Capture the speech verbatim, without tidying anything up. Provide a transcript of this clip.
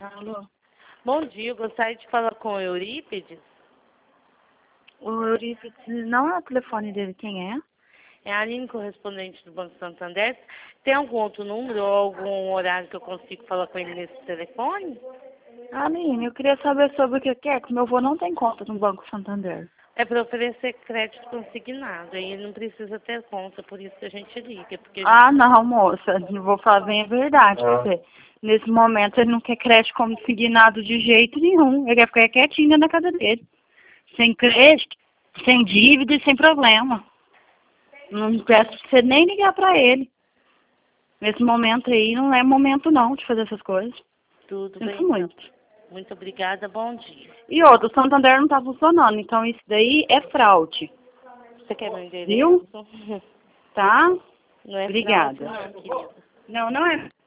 Alô? Bom dia, eu gostaria de falar com o Eurípides. O Eurípides não é o telefone dele, quem é? É a Aline, correspondente do Banco Santander. Tem algum outro número ou algum horário que eu consigo falar com ele nesse telefone? Aline, eu queria saber sobre o que que é, que meu avô não tem conta no Banco Santander. É para oferecer crédito consignado, aí ele não precisa ter conta, por isso que a gente liga. Porque a gente... Ah, não, moça, não vou falar bem a verdade pra você. Nesse momento ele não quer crédito consignado de jeito nenhum. Ele quer ficar quietinho na casa dele. Sem crédito, sem dívida e sem problema. Não peço pra você nem ligar pra ele. Nesse momento aí não é momento não de fazer essas coisas. Tudo Sinto bem, muito. então. Muito obrigada, bom dia. E outro, o Santander não tá funcionando, então isso daí é fraude. Você quer meu endereço? Viu? Tá? Não é Obrigada. fraude, não, querida. Não, não é.